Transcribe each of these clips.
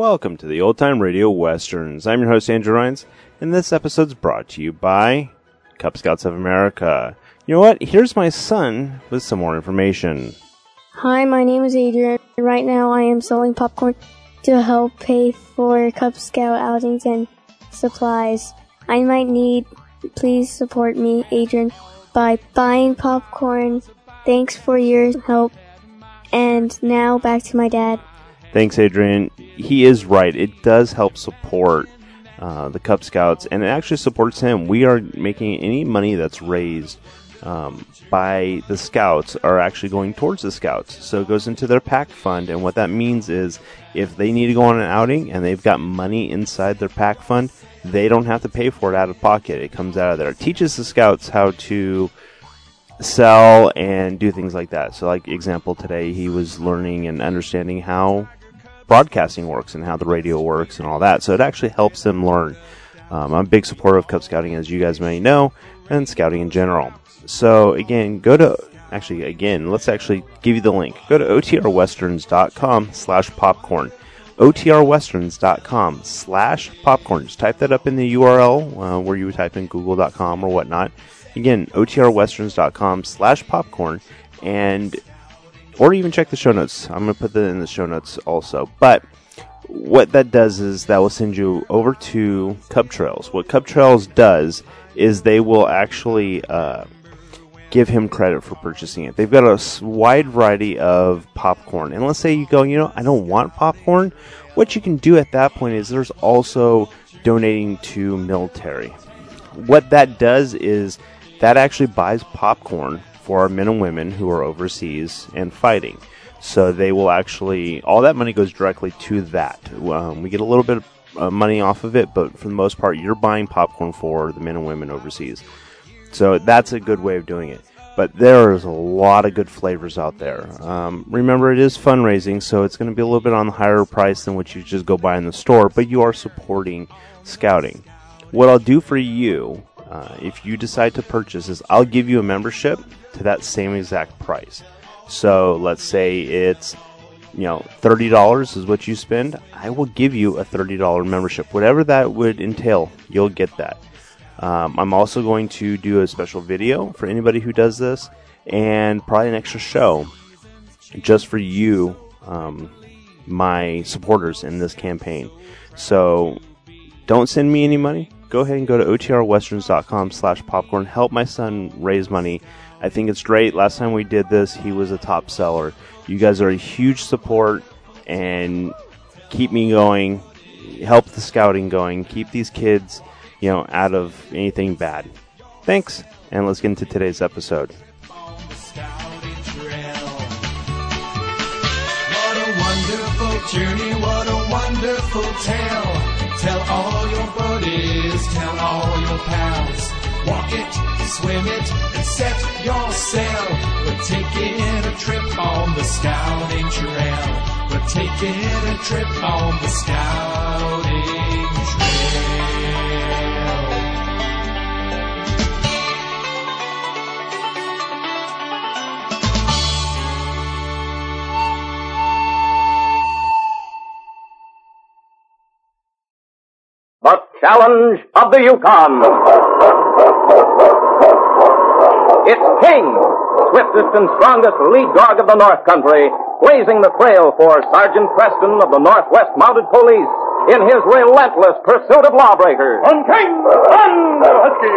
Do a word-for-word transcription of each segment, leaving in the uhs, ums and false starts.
Welcome to the Old Time Radio Westerns. I'm your host, Andrew Rines, and this episode's brought to you by Cub Scouts of America. You know what? Here's my son with some more information. Hi, my name is Adrian. Right now I am selling popcorn to help pay for Cub Scout outings and supplies. I might need, please support me, Adrian, by buying popcorn. Thanks for your help. And now back to my dad. Thanks, Adrian. He is right. It does help support uh, the Cub Scouts, and it actually supports him. We are making any money that's raised um, by the Scouts are actually going towards the Scouts. So it goes into their PAC fund, and what that means is if they need to go on an outing and they've got money inside their PAC fund, they don't have to pay for it out of pocket. It comes out of there. It teaches the Scouts how to sell and do things like that. So like example today, he was learning and understanding how broadcasting works and how the radio works and all that. So it actually helps them learn. Um, I'm a big supporter of Cub Scouting, as you guys may know, and Scouting in general. So again, go to, actually again, let's actually give you the link. Go to otrwesterns.com slash popcorn. otrwesterns.com slash popcorn. Just type that up in the U R L uh, where you would type in google dot com or whatnot. Again, otrwesterns.com slash popcorn, and or even check the show notes. I'm going to put that in the show notes also. But what that does is that will send you over to Cub Trails. What Cub Trails does is they will actually uh, give him credit for purchasing it. They've got a wide variety of popcorn. And let's say you go, you know, I don't want popcorn. What you can do at that point is there's also donating to military. What that does is that actually buys popcorn for our men and women who are overseas and fighting. So they will actually, all that money goes directly to that. Um, we get a little bit of uh, money off of it, but for the most part, you're buying popcorn for the men and women overseas. So that's a good way of doing it. But there is a lot of good flavors out there. Um, remember, it is fundraising, so it's going to be a little bit on the higher price than what you just go buy in the store, but you are supporting Scouting. What I'll do for you, uh, if you decide to purchase, is I'll give you a membership to that same exact price. So let's say it's, you know, thirty dollars is what you spend. I will give you a thirty dollars membership. Whatever that would entail, you'll get that. Um, I'm also going to do a special video for anybody who does this, and probably an extra show just for you, um, my supporters in this campaign. So don't send me any money. Go ahead and go to otrwesterns.com slash popcorn. Help my son raise money. I think it's great. Last time we did this, he was a top seller. You guys are a huge support, and keep me going. Help the Scouting going. Keep these kids, you know, out of anything bad. Thanks, and let's get into today's episode. What a wonderful journey, what a wonderful tale. Tell all your buddies, tell all your pals. Walk it, swim it, and set your sail. We're taking a trip on the Scouting Trail. We're taking a trip on the Scouting Trail. The Challenge of the Yukon. It's King, swiftest and strongest lead dog of the North Country, blazing the trail for Sergeant Preston of the Northwest Mounted Police in his relentless pursuit of lawbreakers. On King! On Husky!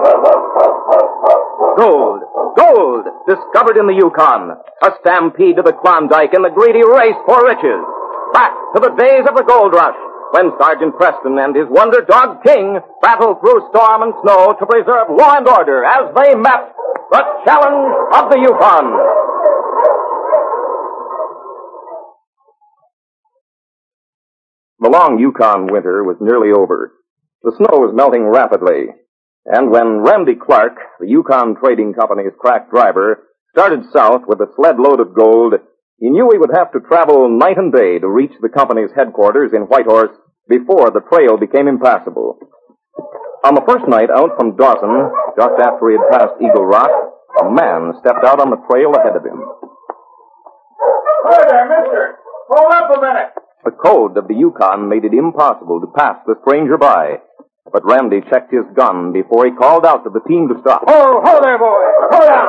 Gold, gold, discovered in the Yukon. A stampede to the Klondike in the greedy race for riches. Back to the days of the gold rush, when Sergeant Preston and his wonder dog King battled through storm and snow to preserve law and order as they met the Challenge of the Yukon. The long Yukon winter was nearly over. The snow was melting rapidly, and when Randy Clark, the Yukon Trading Company's crack driver, started south with a sled load of gold, he knew he would have to travel night and day to reach the company's headquarters in Whitehorse before the trail became impassable. On the first night out from Dawson, just after he had passed Eagle Rock, a man stepped out on the trail ahead of him. Hi there, mister. Hold up a minute. The code of the Yukon made it impossible to pass the stranger by. But Randy checked his gun before he called out to the team to stop. Oh, ho there, boy. Hold on.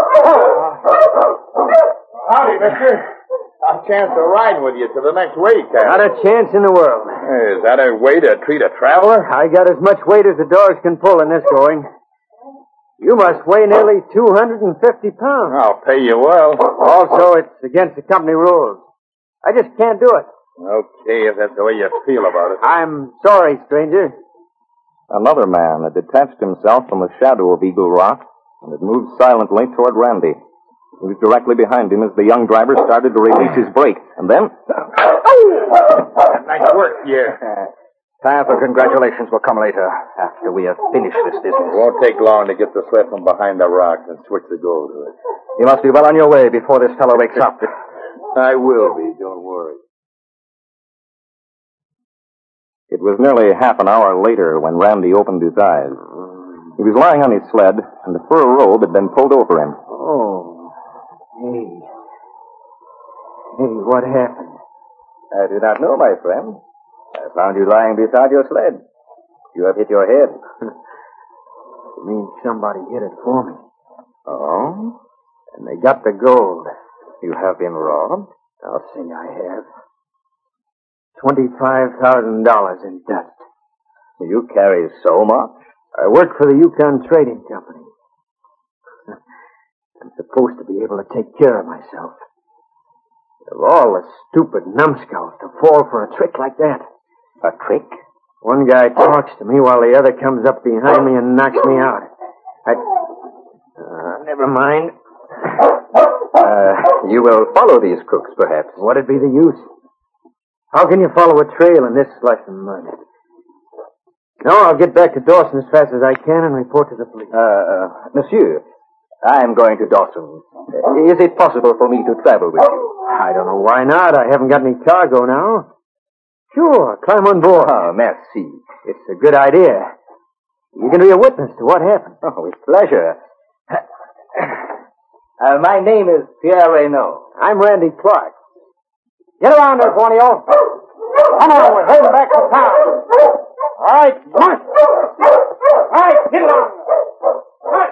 Oh. Howdy, mister. A chance of riding with you to the next weight, Captain. Not a chance in the world. Hey, is that a way to treat a traveler? I got as much weight as the dogs can pull in this going. You must weigh nearly two hundred fifty pounds. I'll pay you well. Also, it's against the company rules. I just can't do it. Okay, if that's the way you feel about it. I'm sorry, stranger. Another man had detached himself from the shadow of Eagle Rock and had moved silently toward Randy. He was directly behind him as the young driver started to release his brake. And then... Nice work, yeah. Time for congratulations will come later, after we have finished this business. It won't take long to get the sled from behind the rock and switch the gold to it. You must be well on your way before this fellow wakes up. I will be, don't worry. It was nearly half an hour later when Randy opened his eyes. He was lying on his sled, and the fur robe had been pulled over him. Oh. Hey. Hey, what happened? I do not know, my friend. I found you lying beside your sled. You have hit your head. You mean somebody hit it for me? Oh? And they got the gold. You have been robbed? I'll say I have. Twenty-five thousand dollars in dust. You carry so much? I work for the Yukon Trading Company. I'm supposed to be able to take care of myself. Of all the stupid numbskulls to fall for a trick like that. A trick? One guy talks to me while the other comes up behind me and knocks me out. I... Uh, never mind. Uh, you will follow these crooks, perhaps. What'd be the use? How can you follow a trail in this slush and mud? No, I'll get back to Dawson as fast as I can and report to the police. Uh, uh monsieur, I am going to Dawson. Is it possible for me to travel with you? I don't know why not. I haven't got any cargo now. Sure, climb on board. Oh, merci. It's a good idea. You can be a witness to what happened. Oh, with pleasure. Uh, my name is Pierre Reynaud. I'm Randy Clark. Get around there, Borneo. Come on, we're heading back to town. All right, come on. All right, get along. All right.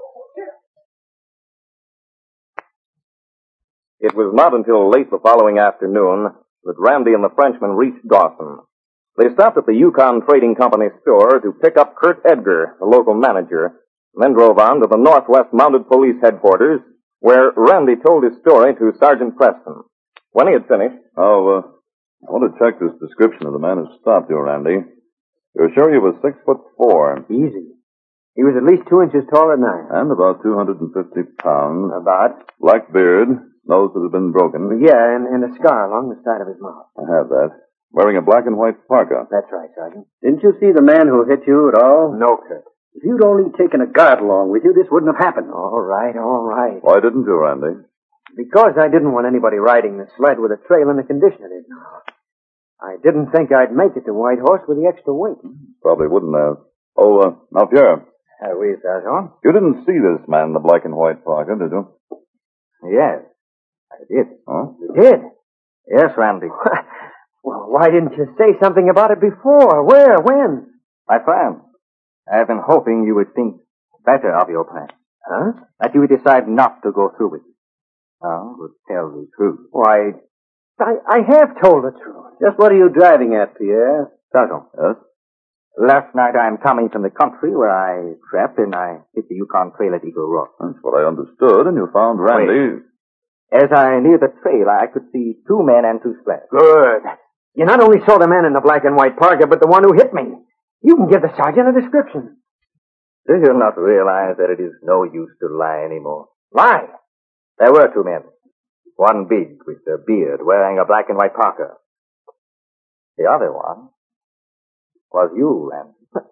It was not until late the following afternoon that Randy and the Frenchman reached Dawson. They stopped at the Yukon Trading Company store to pick up Kurt Edgar, the local manager, and then drove on to the Northwest Mounted Police headquarters, where Randy told his story to Sergeant Preston. When he had finished... Oh, uh, I want to check this description of the man who stopped you, Randy. You're sure he was six foot four? Easy. He was at least two inches taller than I am. And about two hundred fifty pounds. About. Black beard, nose that had been broken. Yeah, and, and a scar along the side of his mouth. I have that. Wearing a black and white parka. That's right, Sergeant. Didn't you see the man who hit you at all? No, Kurt. If you'd only taken a guard along with you, this wouldn't have happened. All right, all right. Why didn't you, Randy? Because I didn't want anybody riding the sled with a trail in the condition it is now. I didn't think I'd make it to White Horse with the extra weight. Probably wouldn't have. Oh, uh, now, Pierre. Uh, oui, Sergeant. You didn't see this man in the black and white parka, did you? Yes, I did. Huh? You did? Yes, Randy. Well, why didn't you say something about it before? Where? When? My friend, I've been hoping you would think better of your plan. Huh? That you would decide not to go through with it. Now, would tell the truth. Why, I, I have told the truth. Just what are you driving at, Pierre? Sergeant. Yes? Last night I'm coming from the country where I trapped and I hit the Yukon Trail at Eagle Rock. That's what I understood, and you found Randy. Wait. As I neared the trail, I could see two men and two sleds. Good. You not only saw the man in the black and white parka, but the one who hit me. You can give the sergeant a description. Do you not realize that it is no use to lie anymore? Lie? There were two men. One big with a beard wearing a black and white parka. The other one was you, Randy.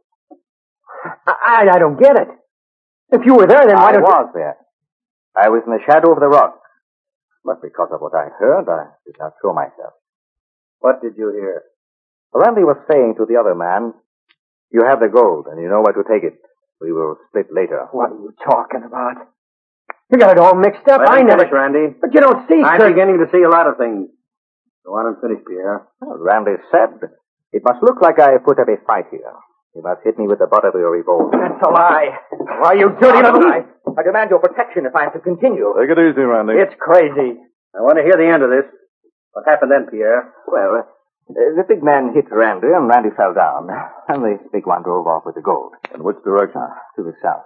I, I don't get it. If you were there, then why I don't was there. I was in the shadow of the rock. But because of what I heard, I did not show myself. What did you hear? Randy was saying to the other man, you have the gold, and you know where to take it. We will split later. What are you talking about? You got it all mixed up. Let I him never... finish, Randy. But you don't see, I'm Kurt. beginning to see a lot of things. Go on and finish, Pierre. Well, Randy said, it must look like I put up a fight here. You must hit me with the butt of your revolver. That's a lie. Why, you dirty little... I, I demand your protection if I am to continue. Take it easy, Randy. It's crazy. I want to hear the end of this. What happened then, Pierre? Well, uh, the big man hit Randy, and Randy fell down. And the big one drove off with the gold. In which direction? Uh, to the south.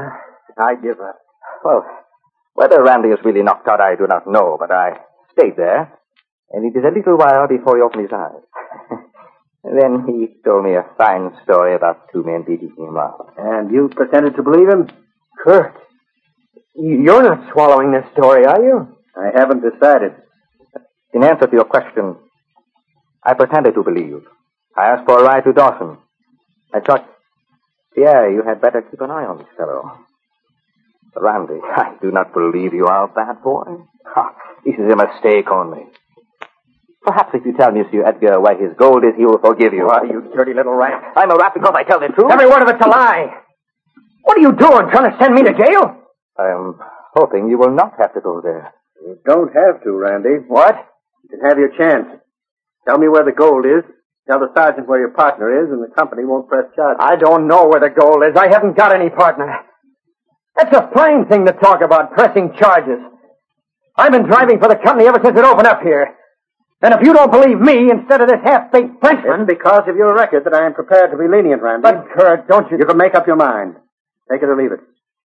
I give up. Well, whether Randy is really knocked out, I do not know, but I stayed there, and it is a little while before he opened his eyes. Then he told me a fine story about two men beating him up. And you pretended to believe him? Kurt, you're not swallowing this story, are you? I haven't decided. In answer to your question, I pretended to believe. I asked for a ride to Dawson. I thought, Pierre, you had better keep an eye on this fellow. Randy, I do not believe you are a bad boy. Ha, this is a mistake only. Perhaps if you tell Monsieur Edgar where his gold is, he will forgive you. Why, you dirty little rat. I'm a rat because I tell the truth. Every word of it's a lie. What are you doing, trying to send me to jail? I'm hoping you will not have to go there. You don't have to, Randy. What? You can have your chance. Tell me where the gold is. Tell the sergeant where your partner is, and the company won't press charges. I don't know where the gold is. I haven't got any partner. That's a fine thing to talk about, pressing charges. I've been driving for the company ever since it opened up here. And if you don't believe me instead of this half-baked Frenchman... It's because of your record that I am prepared to be lenient, Randy. But, Kurt, don't you... You can make up your mind. Take it or leave it.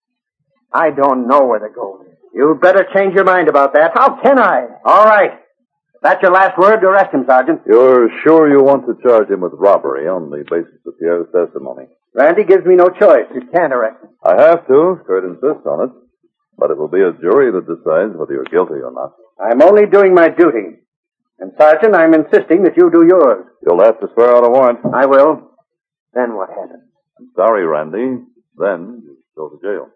I don't know where the gold is. You'd better change your mind about that. How can I? All right. If that's your last word, to arrest him, Sergeant. You're sure you want to charge him with robbery on the basis of Pierre's testimony? Randy gives me no choice. You can't arrest him. I have to. Kurt insists on it. But it will be a jury that decides whether you're guilty or not. I'm only doing my duty. And, Sergeant, I'm insisting that you do yours. You'll have to swear out a warrant. I will. Then what happens? I'm sorry, Randy. Then you go to jail.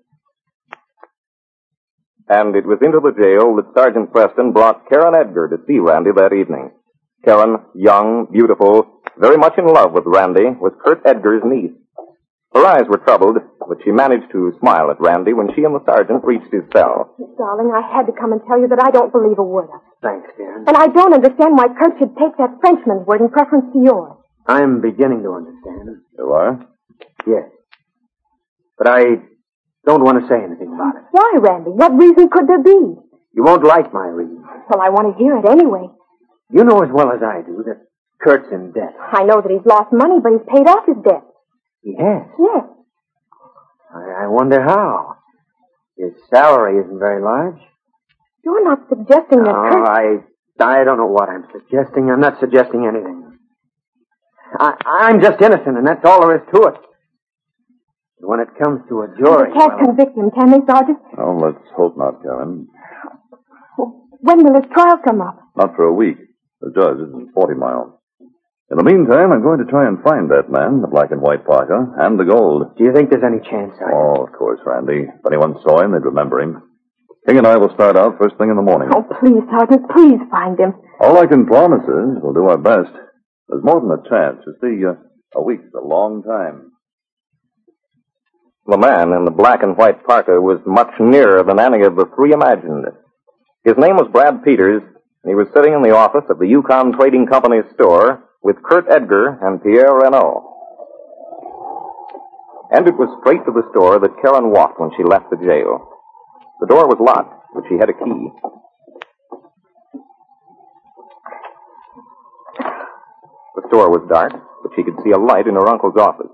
And it was into the jail that Sergeant Preston brought Karen Edgar to see Randy that evening. Karen, young, beautiful, very much in love with Randy, was Kurt Edgar's niece. Her eyes were troubled, but she managed to smile at Randy when she and the sergeant reached his cell. Darling, I had to come and tell you that I don't believe a word of it. Thanks, Karen. And I don't understand why Kurt should take that Frenchman's word in preference to yours. I'm beginning to understand. You are? Yes. But I don't want to say anything about it. Why, Randy? What reason could there be? You won't like my reason. Well, I want to hear it anyway. You know as well as I do that Kurt's in debt. I know that he's lost money, but he's paid off his debt. He has? Yes. I, I wonder how. His salary isn't very large. You're not suggesting that No, Kurt... I, I don't know what I'm suggesting. I'm not suggesting anything. I, I'm just innocent, and that's all there is to it. But when it comes to a jury... They can't well, convict him, can they, Sergeant? Oh, let's hope not, Karen. Well, when will his trial come up? Not for a week. The judge is in forty miles. In the meantime, I'm going to try and find that man, the black and white parka, and the gold. Do you think there's any chance, Sergeant? Oh, of course, Randy. If anyone saw him, they'd remember him. King and I will start out first thing in the morning. Oh, please, Sergeant, please find him. All I can promise is we'll do our best. There's more than a chance. You see, uh, a week's a long time. The man in the black and white parka was much nearer than any of the three imagined. His name was Brad Peters, and he was sitting in the office of the Yukon Trading Company's store with Kurt Edgar and Pierre Renault. And it was straight to the store that Karen walked when she left the jail. The door was locked, but she had a key. The store was dark, but she could see a light in her uncle's office.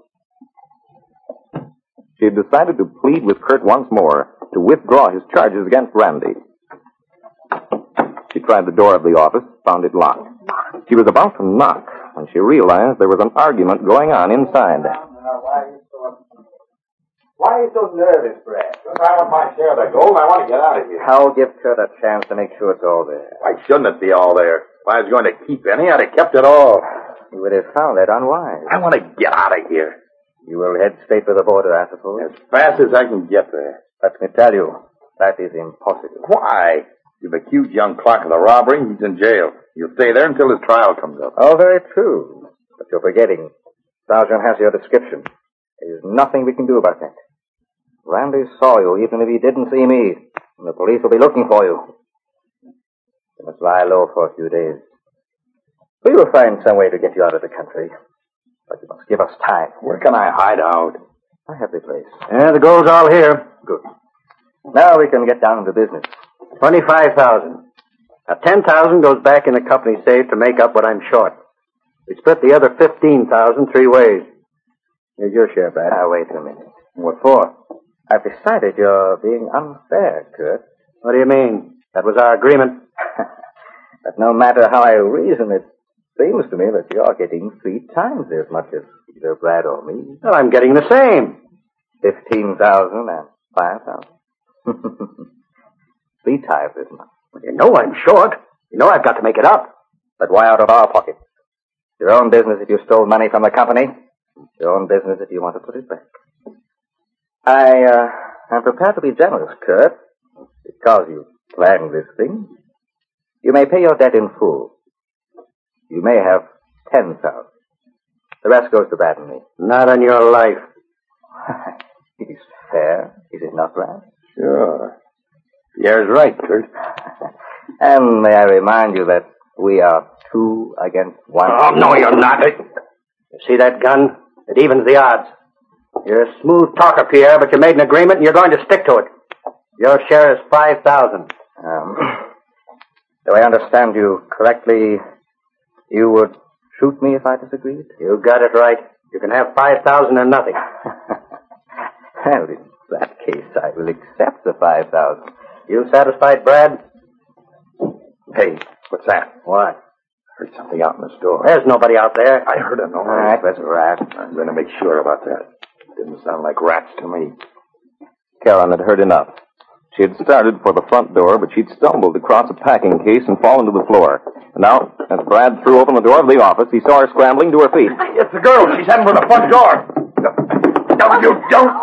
She had decided to plead with Kurt once more to withdraw his charges against Randy. She tried the door of the office, found it locked. She was about to knock when she realized there was an argument going on inside. Why are you so nervous, Brad? Because I want my share of the gold, I want to get out of here. I'll give Kurt a chance to make sure it's all there. Why shouldn't it be all there? If I was going to keep any, I'd have kept it all. You would have found that unwise. I want to get out of here. You will head straight for the border, I suppose? As fast as I can get there. Let me tell you, that is impossible. Why? You've accused young Clark of the robbery. He's in jail. You'll stay there until his trial comes up. Oh, very true. But you're forgetting. Sergeant has your description. There's nothing we can do about that. Randy saw you, even if he didn't see me. And the police will be looking for you. You must lie low for a few days. We will find some way to get you out of the country. But you must give us time. Where can I hide out? I have the place. Yeah, the gold's all here. Good. Now we can get down to business. Twenty-five thousand. Now, ten thousand goes back in the company safe to make up what I'm short. We split the other fifteen thousand three ways. Here's your share, Brad. Now, wait a minute. What for? I've decided you're being unfair, Kurt. What do you mean? That was our agreement. But no matter how I reason, it seems to me that you're getting three times as much as either Brad or me. Well, I'm getting the same. Fifteen thousand and five thousand. Three times as much. Well, you know I'm short. You know I've got to make it up. But why out of our pockets? Your own business if you stole money from the company. Your own business if you want to put it back. I, uh, am prepared to be generous, Kurt. Because you planned this thing. You may pay your debt in full. You may have ten thousand. The rest goes to Brad and me. Not on your life. It is fair, is it not, Brad? Sure. Pierre's right, Kurt. And may I remind you that we are two against one. Oh, no, you're not. You see that gun? It evens the odds. You're a smooth talker, Pierre, but you made an agreement and you're going to stick to it. Your share is five thousand. Um, do I understand you correctly? You would shoot me if I disagreed? You got it right. You can have five thousand or nothing. Well, in that case, I will accept the five thousand. You satisfied, Brad? Hey, what's that? What? Heard something out in the store. There's nobody out there. I heard a noise. All right, that's a rat. I'm going to make sure about that. Didn't sound like rats to me. Karen had heard enough. She had started for the front door, but she'd stumbled across a packing case and fallen to the floor. And now, as Brad threw open the door of the office, he saw her scrambling to her feet. It's the girl. She's heading for the front door. No, you don't.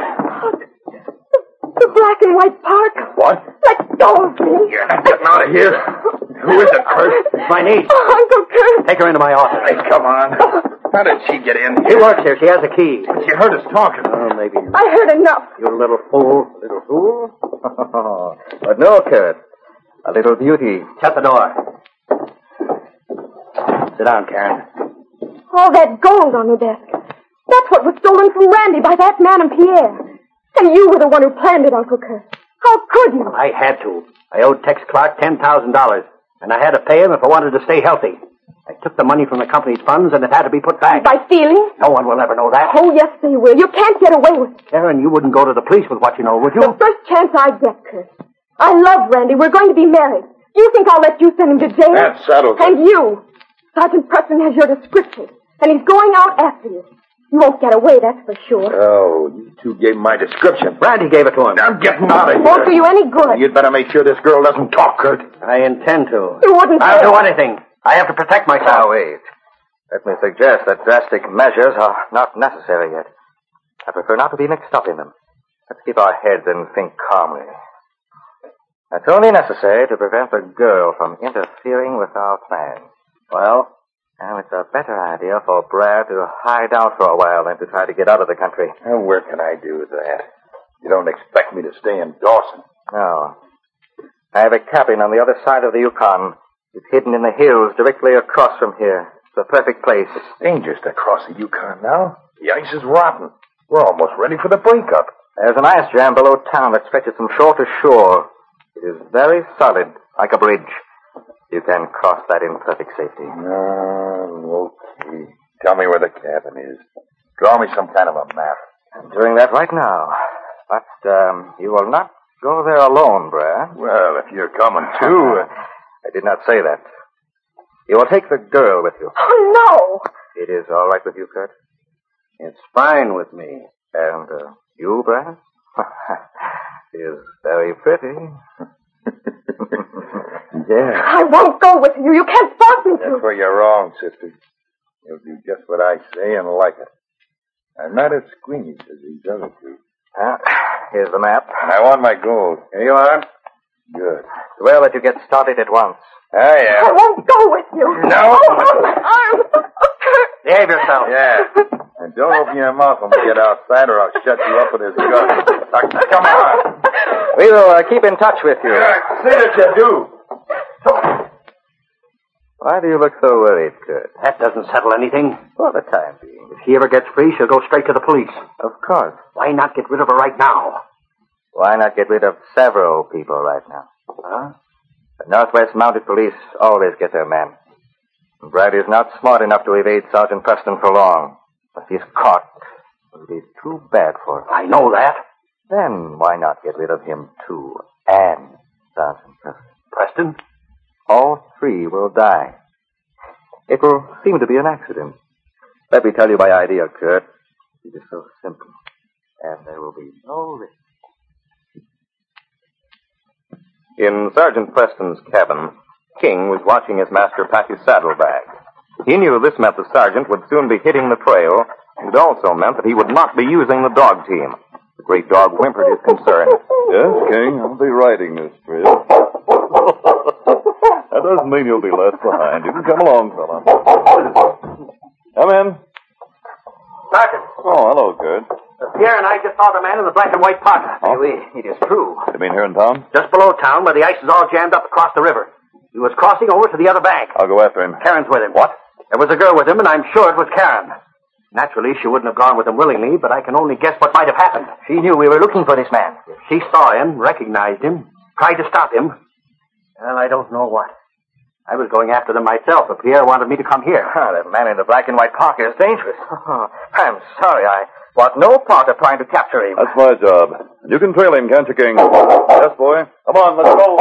The black and white park. What? Let go of me. You're not getting out of here. Who is it, Kurt? It's my niece. Oh, Uncle Kurt. Take her into my office. Hey, come on. How did she get in She here? works here. She has a key. She heard us talking. Oh, maybe not. I heard enough. You little fool. Little fool? But no, Kurt. A little beauty. Shut the door. Sit down, Karen. All that gold on the desk. That's what was stolen from Randy by that man and Pierre. And you were the one who planned it, Uncle Kurt. How could you? I had to. I owed Tex Clark ten thousand dollars, and I had to pay him if I wanted to stay healthy. I took the money from the company's funds, and it had to be put back. By stealing? No one will ever know that. Oh, yes, they will. You can't get away with it. Karen, you wouldn't go to the police with what you know, would you? The first chance I get, Kurt. I love Randy. We're going to be married. You think I'll let you send him to jail? That's settled. And you. Sergeant Preston has your description, and he's going out after you. You won't get away, that's for sure. Oh, you two gave my description. Randy gave it to him. I'm getting out of It here. won't do you any good. You'd better make sure this girl doesn't talk, Kurt. I intend to. You wouldn't I'll dare. do anything. I have to protect myself. Now, wait. Let me suggest that drastic measures are not necessary yet. I prefer not to be mixed up in them. Let's keep our heads and think calmly. That's only necessary to prevent the girl from interfering with our plans. Well, now it's a better idea for Brad to hide out for a while than to try to get out of the country. Now, where can I do that? You don't expect me to stay in Dawson. No. I have a cabin on the other side of the Yukon. It's hidden in the hills directly across from here. It's a perfect place. It's dangerous to cross the Yukon now. The ice is rotten. We're almost ready for the breakup. There's an ice jam below town that stretches from shore to shore. It is very solid, like a bridge. You can cross that in perfect safety. Uh, okay. Tell me where the cabin is. Draw me some kind of a map. I'm doing that right now. But um, you will not go there alone, Brad. Well, if you're coming too. Uh... I did not say that. You will take the girl with you. Oh, no. It is all right with you, Kurt? It's fine with me. And uh, you, Brad? Is very pretty. Yeah. I won't go with you. You can't force me to. That's where you're wrong, sister. You'll do just what I say and like it. I'm not as squeamish as these other two. Uh, here's the map. And I want my gold. Here you are. Good. It's well that you get started at once. Ah, yeah. I won't go with you. No. Oh, my arms. Oh, Kurt. Behave yourself. Yeah. And don't open your mouth when we get outside or I'll shut you up with this gun. Now, come on. We will uh, keep in touch with you. Yeah, say that you do. Why do you look so worried, Kurt? That doesn't settle anything. For the time being. If she ever gets free, she'll go straight to the police. Of course. Why not get rid of her right now? Why not get rid of several people right now? Huh? The Northwest Mounted Police always get their men. Brad is not smart enough to evade Sergeant Preston for long. If he's caught, it'll be too bad for him. I know that. Then why not get rid of him, too, and Sergeant Preston? Preston? All three will die. It will seem to be an accident. Let me tell you my idea, Kurt. It is so simple. And there will be no risk. In Sergeant Preston's cabin, King was watching his master pack his saddlebag. He knew this meant the sergeant would soon be hitting the trail, and it also meant that he would not be using the dog team. The great dog whimpered his concern. Yes, King, I'll be riding this trail. That doesn't mean you'll be left behind. You can come along, fella. Come in. Sergeant. Oh, hello, Kurt. Pierre and I just saw the man in the black and white parka. Oh? We, it is true. You mean here in town? Just below town, where the ice is all jammed up across the river. He was crossing over to the other bank. I'll go after him. Karen's with him. What? There was a girl with him, and I'm sure it was Karen. Naturally, she wouldn't have gone with him willingly, but I can only guess what might have happened. She knew we were looking for this man. If she saw him, recognized him, tried to stop him, well, I don't know what. I was going after them myself, but Pierre wanted me to come here. Ah, that man in the black and white parka is dangerous. I'm sorry, I want no part of trying to capture him. That's my job. You can trail him, can't you, King? Yes, boy. Come on, let's go.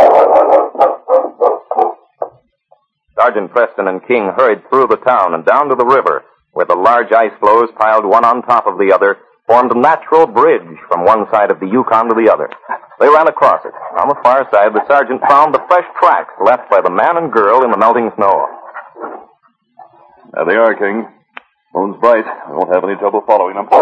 Sergeant Preston and King hurried through the town and down to the river, where the large ice floes piled one on top of the other formed a natural bridge from one side of the Yukon to the other. They ran across it. On the far side, the sergeant found the fresh tracks left by the man and girl in the melting snow. There they are, King. Moon's bright. I won't have any trouble following them.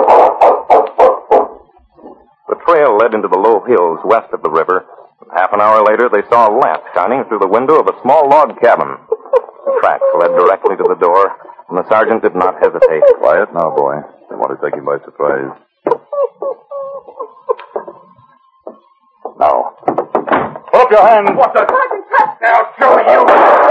The trail led into the low hills west of the river. Half an hour later, they saw a lamp shining through the window of a small log cabin. The tracks led directly to the door, and the sergeant did not hesitate. Quiet now, boy. They want to take him by surprise. Now. Put up your hands. What the? Sergeant Preston! Now show you.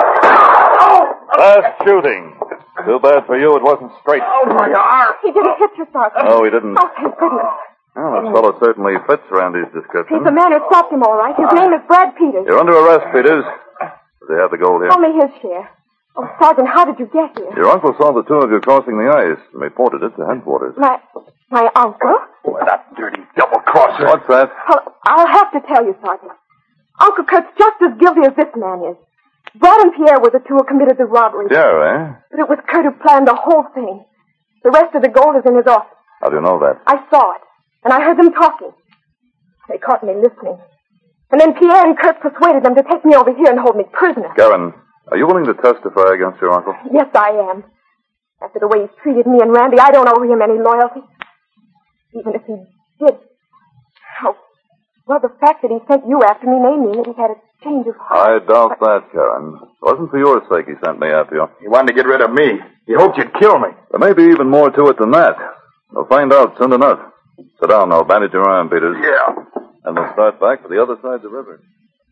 Fast shooting. Too bad for you it wasn't straight. Oh, my arm. He didn't hit you, Sergeant. No, he didn't. Oh, thank goodness. Well, this fellow certainly fits Randy's description. He's the man who stopped him, all right. His name is Brad Peters. You're under arrest, Peters. Does he have the gold here? Only his share. Oh, Sergeant, how did you get here? Your uncle saw the two of you crossing the ice and reported it to headquarters. My, my uncle? Boy, that dirty double-crosser. What's that? Well, I'll have to tell you, Sergeant. Uncle Kurt's just as guilty as this man is. Brad and Pierre were the two who committed the robbery. Pierre, eh? But it was Kurt who planned the whole thing. The rest of the gold is in his office. How do you know that? I saw it, and I heard them talking. They caught me listening. And then Pierre and Kurt persuaded them to take me over here and hold me prisoner. Karen, are you willing to testify against your uncle? Yes, I am. After the way he's treated me and Randy, I don't owe him any loyalty. Even if he did. Oh, well, the fact that he sent you after me may mean that he had a change of heart. I doubt that, Karen. It wasn't for your sake he sent me after you. He wanted to get rid of me. He hoped you'd kill me. There may be even more to it than that. We'll find out soon enough. Sit down now. Bandage your arm, Peters. Yeah. And we'll start back for the other side of the river.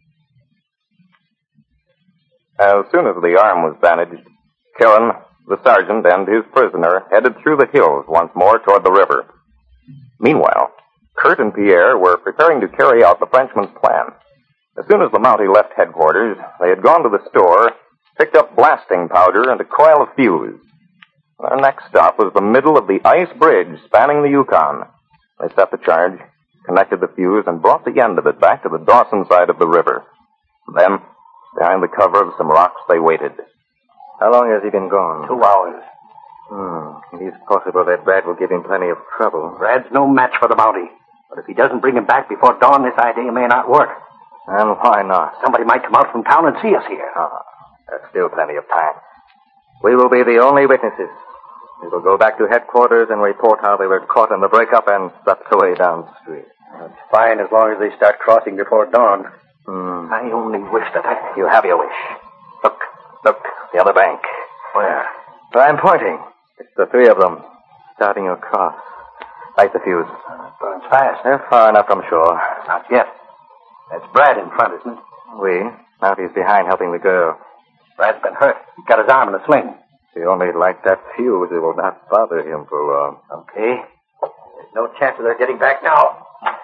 As soon as the arm was bandaged, Karen, the sergeant, and his prisoner headed through the hills once more toward the river. Meanwhile, Kurt and Pierre were preparing to carry out the Frenchman's plan. As soon as the Mountie left headquarters, they had gone to the store, picked up blasting powder and a coil of fuse. Their next stop was the middle of the ice bridge spanning the Yukon. They set the charge, connected the fuse, and brought the end of it back to the Dawson side of the river. Then, behind the cover of some rocks, they waited. How long has he been gone? Two hours. Hmm. It is possible that Brad will give him plenty of trouble. Brad's no match for the Mountie. But if he doesn't bring him back before dawn, this idea may not work. And why not? Somebody might come out from town and see us here. Ah, there's still plenty of time. We will be the only witnesses. We will go back to headquarters and report how they were caught in the break-up and swept away downstream. That's fine as long as they start crossing before dawn. Hmm. I only wish that I... You have your wish. Look, look, the other bank. Where? Where I'm pointing. It's the three of them, starting across. Light the fuse. Burns fast. They're far enough from shore. Not yet. That's Brad in front, isn't it? We. Now he's behind helping the girl. Brad's been hurt. He's got his arm in a sling. If he only light that fuse, it will not bother him for long. Okay. There's no chance of their getting back now.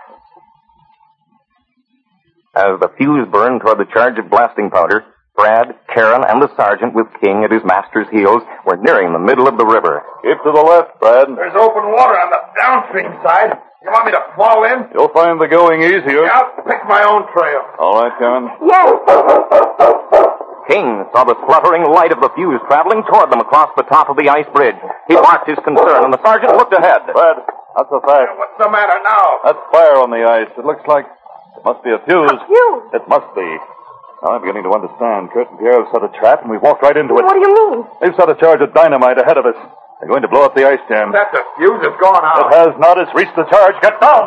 As the fuse burned toward the charge of blasting powder, Brad, Karen, and the sergeant with King at his master's heels were nearing the middle of the river. Keep to the left, Brad. There's open water on the downstream side. You want me to fall in? You'll find the going easier. Yeah, I'll pick my own trail. All right, Karen. Yes. King saw the spluttering light of the fuse traveling toward them across the top of the ice bridge. He barked his concern, and the sergeant looked ahead. Brad, that's a fact. What's the matter now? That's fire on the ice. It looks like it must be a fuse. A fuse? It must be. Now I'm beginning to understand. Kurt and Pierre have set a trap, and we've walked right into it. What do you mean? They've set a charge of dynamite ahead of us. They're going to blow up the ice jam. That the fuse has gone out. It has not. It's reached the charge. Get down!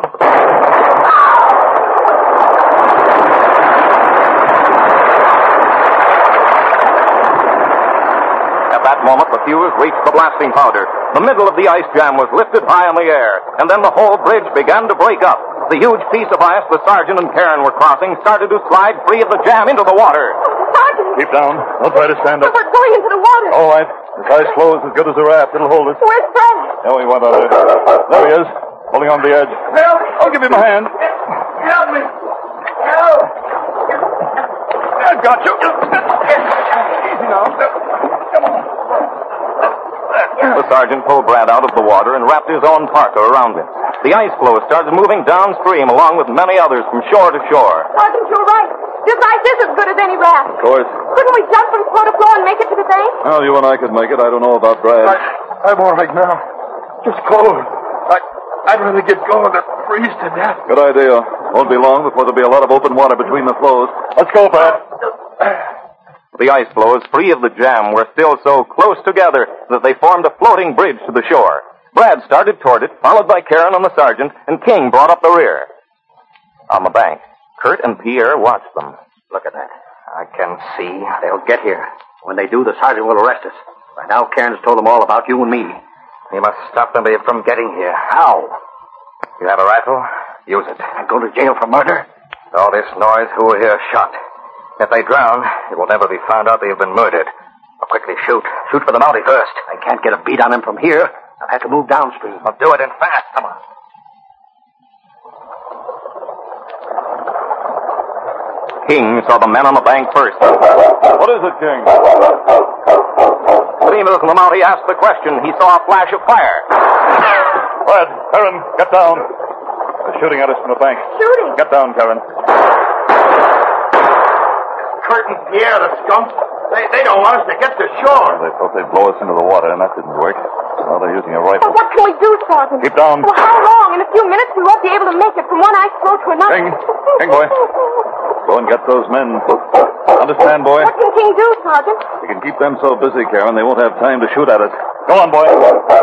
At that moment, the fuse reached the blasting powder. The middle of the ice jam was lifted high in the air, and then the whole bridge began to break up. The huge piece of ice the sergeant and Karen were crossing started to slide free of the jam into the water. Sergeant! Keep down. Don't try to stand up. We're going into the water. All right. This ice flow is as good as a raft. It'll hold us. Where's Brad? Now we want under. There he is, holding on the edge. Help! I'll give him a hand. Help me! Help! I've got you. Easy now. Come on. The sergeant pulled Brad out of the water and wrapped his own parka around him. The ice floe started moving downstream along with many others from shore to shore. Sergeant, you're right. This ice is as good as any raft. Of course. Couldn't we jump from floor to floor and make it to the bank? Well, you and I could make it. I don't know about Brad. I, I'm all right now. Just cold. I, I'd rather get going than freeze to death. Good idea. Won't be long before there'll be a lot of open water between the floes. Let's go, Brad. The ice floes, free of the jam, were still so close together that they formed a floating bridge to the shore. Brad started toward it, followed by Karen and the sergeant, and King brought up the rear. On the bank, Kurt and Pierre watched them. Look at that. I can see they'll get here. When they do, the sergeant will arrest us. By now, Karen's told them all about you and me. We must stop them from getting here. How? You have a rifle? Use it. And go to jail for murder? All this noise, who will hear shot? If they drown, it will never be found out they have been murdered. I'll quickly shoot. Shoot for the Mountie first. I can't get a beat on him from here. I'll have to move downstream. I'll do it and fast. Come on. King saw the men on the bank first. What is it, King? Seamus and the Mountie asked the question. He saw a flash of fire. Brad, Karen, get down. They're shooting at us from the bank. Shooting? Get down, Karen. Kurt and Pierre, the skunks, they, they don't want us to get to shore. They thought they'd blow us into the water, and that didn't work. Now they're using a rifle. Well, what can we do, Sergeant? Keep down. Well, how long? In a few minutes, we won't be able to make it from one ice floe to another. King, King, boy. Go and get those men. Understand, boy? What can King do, Sergeant? You can keep them so busy, Karen, they won't have time to shoot at us. Go on, boy.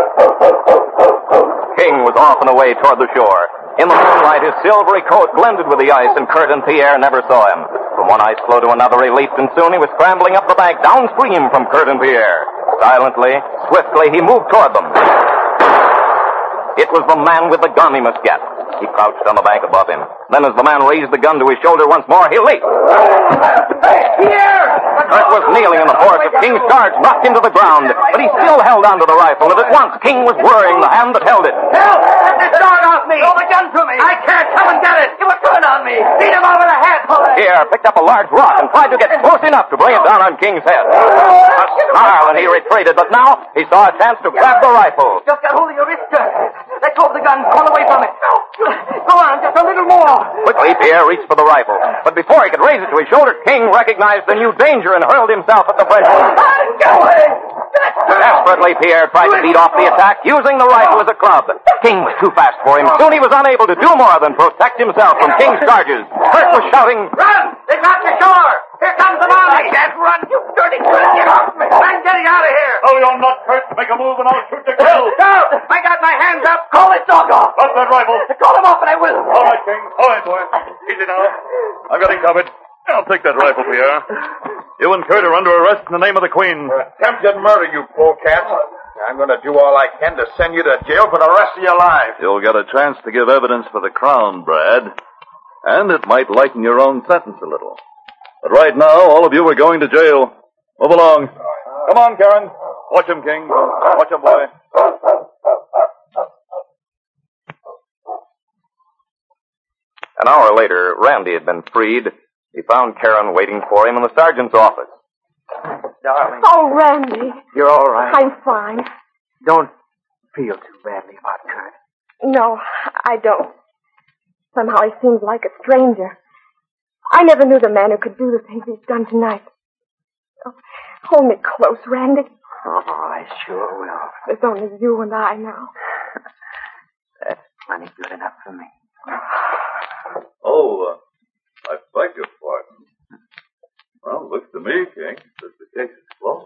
King was off and away toward the shore. In the moonlight, his silvery coat blended with the ice, and Kurt and Pierre never saw him. From one ice floe to another he leaped, and soon he was scrambling up the bank downstream from Kurt and Pierre. Silently, swiftly, he moved toward them. It was the man with the gun he must get. He crouched on the bank above him. Then as the man raised the gun to his shoulder once more, he leaped. Pierre! Kurt was kneeling in the force of King's charge, knocked him to the ground, but he still held onto the rifle, and at once King was whirring the hand that held it. Help! Let this dog off me! Throw the gun to me! I can't! Come and get it! It was good on me! Beat him over the head! Pierre picked up a large rock and tried to get close enough to bring it down on King's head. A snarl, and he retreated, but now he saw a chance to grab the rifle. Just got hold of your wrist, sir. Let go of the gun. Pull away from it. Go on, just a little more. Quickly, Pierre reached for the rifle. But before he could raise it to his shoulder, King recognized the new danger and hurled himself at the Frenchman. Go away! Desperately, Pierre tried to beat off the attack, using the rifle as a club. King was too fast for him. Soon he was unable to do more than protect himself from King's charges. Kurt was shouting, Run! They got to shore! Here comes the Mountie! I can't run, you dirty critter! Get off me! I'm getting out of here! Oh, you're not hurt. Make a move and I'll shoot to kill. No! I got my hands up! Call this dog off! Drop that rifle. Call him off and I will! All right, King. All right, boy. Easy now. I've got him covered. I'll take that rifle, Pierre. You and Kurt are under arrest in the name of the Queen. For attempted murder, you polecats. I'm going to do all I can to send you to jail for the rest of your life. You'll get a chance to give evidence for the Crown, Brad. And it might lighten your own sentence a little. But right now, all of you are going to jail. Move along. Come on, Karen. Watch him, King. Watch him, boy. An hour later, Randy had been freed. He found Karen waiting for him in the sergeant's office. Darling. Oh, Randy. You're all right. I'm fine. Don't feel too badly about Kurt. No, I don't. Somehow he seems like a stranger. I never knew the man who could do the things he's done tonight. Oh, hold me close, Randy. Oh, I sure will. There's only you and I now. That's plenty good enough for me. Oh, uh, I beg your pardon. Well, looks to me, King, that the case is closed.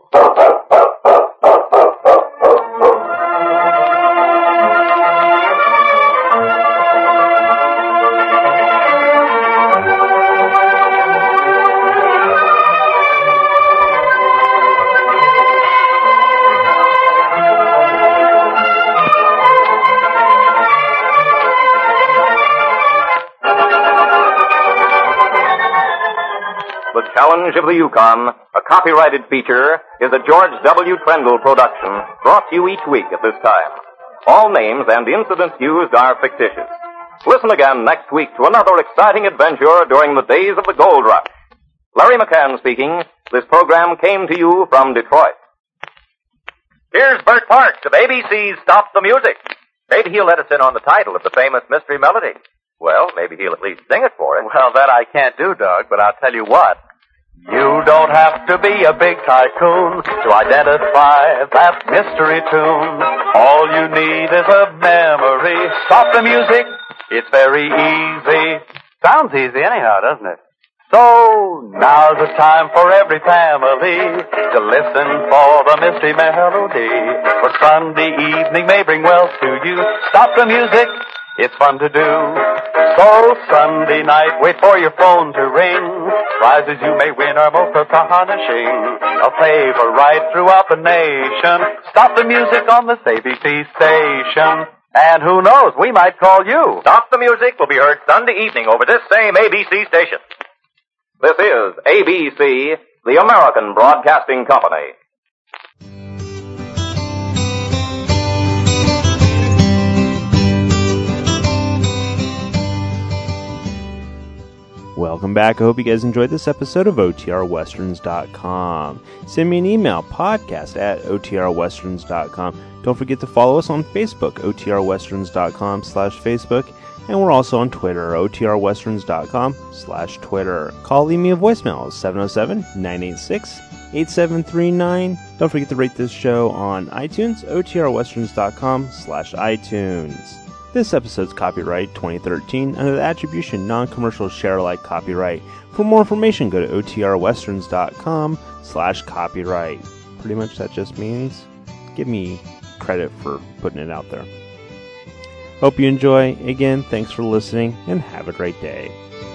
The Challenge of the Yukon, a copyrighted feature, is a George W. Trendle production, brought to you each week at this time. All names and incidents used are fictitious. Listen again next week to another exciting adventure during the days of the gold rush. Larry McCann speaking. This program came to you from Detroit. Here's Bert Parks of A B C's Stop the Music. Maybe he'll let us in on the title of the famous mystery melody. Well, maybe he'll at least sing it for us. Well, that I can't do, Doug, but I'll tell you what. You don't have to be a big tycoon to identify that mystery tune. All you need is a memory. Stop the music. It's very easy. Sounds easy anyhow, doesn't it? So, now's the time for every family to listen for the mystery melody. For Sunday evening may bring wealth to you. Stop the music. It's fun to do. So Sunday night, wait for your phone to ring. Prizes you may win are most astonishing. A favorite throughout the nation. Stop the music on this A B C station. And who knows, we might call you. Stop the Music will be heard Sunday evening over this same A B C station. This is A B C, the American Broadcasting Company. Welcome back. I hope you guys enjoyed this episode of O T R Westerns dot com. Send me an email, podcast at O T R Westerns dot com. Don't forget to follow us on Facebook, O T R Westerns dot com slash Facebook. And we're also on Twitter, O T R Westerns dot com slash Twitter. Call, leave me a voicemail, seven oh seven, nine eight six, eight seven three nine. Don't forget to rate this show on iTunes, O T R Westerns dot com slash iTunes. This episode's copyright twenty thirteen under the attribution non-commercial share-alike copyright. For more information, go to O T R Westerns dot com slash copyright. Pretty much that just means give me credit for putting it out there. Hope you enjoy. Again, thanks for listening and have a great day.